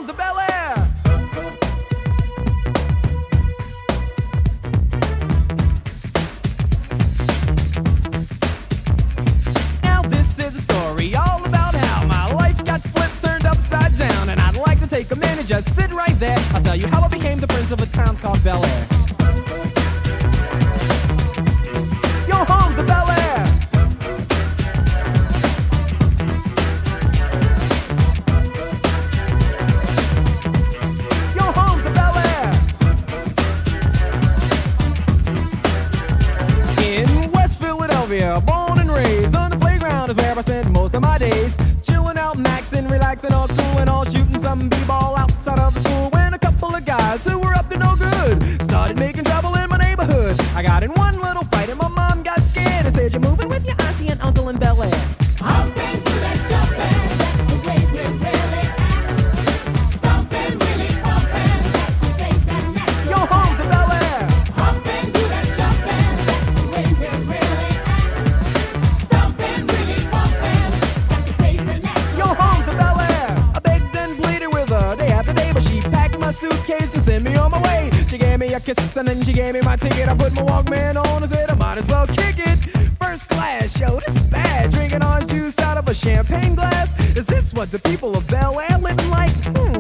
home to Bel Air. Now this is a story all about how my life got flipped, turned upside down, and I'd like to take a minute, just sit right there. I'll tell you how I became the prince of a town called Bel Air. Yo, home to Bel Air. Yo, home to Bel Air. In West Philadelphia, born and raised on the playground is where I spend most of my days. Chilling out, maxing, relaxing, all cool and all, shooting some b-ball outside of the school. When a couple of guys who were up to no good started making trouble in my neighborhood. I got in one little fight and my mom got scared and said, "You're moving with your auntie and uncle in Bel Air." Humping to that jumping, that's the way we really act. Stomping, really pumping, got to face that natural Yo, home to Bel Air. Humping to that jumping, that's the way we really act. Stomping, really pumping, got to face the natural Yo, home to Bel Air. I begged and pleaded with her day after day, but she packed my suitcase and sent me on my way. She gave me a kiss and then she gave me my ticket. I put my Walkman on and said I might as well kick it. First class, yo, this is bad. Drinking orange juice out of a champagne glass. Is this what the people of Bel Air living like?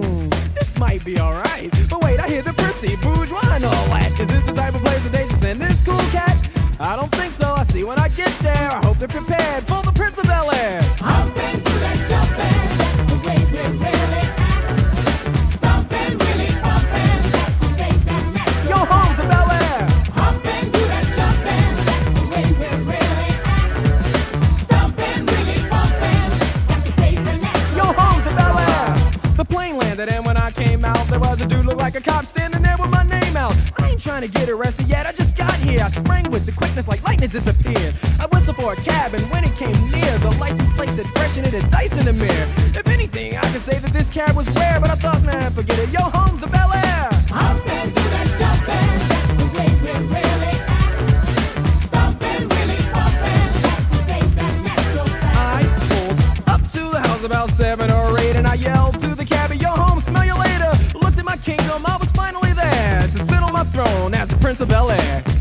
This might be alright. But wait, I hear the prissy, bourgeois and all that. Is this the type of place that they just send this cool cat? I don't think so. I see when I get there. I hope they're prepared for the Prince of Bel Air. Humping to that jumping, that's the way we really act. Stomping, really pumping, got to face that natural Yo, home to Bel Air. Humping to that jumping, that's the way we really act. Stomping, really pumping, got to face the natural Yo, home to Bel Air. The plane landed and when I came out, there was a dude look like a cop standing there with my name out. I ain't trying to get arrested yet, I just got here. I sprang with the quickness like lightning disappeared. I whistled for a cab and when it came near, the license plate said fresh and it had dice in the mirror. If anything, I could say that this cab was rare, but I thought, man, forget it. Yo, home to Bel Air. Humping to that jumping, that's the way we really act. Stomping, really pumping, got to face that natural fact. I pulled up to the house about 7 or 8 and I yelled to the cabbie, "Yo, home, smell you later." Looked at my kingdom, I was finally there to sit on my throne as the Prince of Bel Air.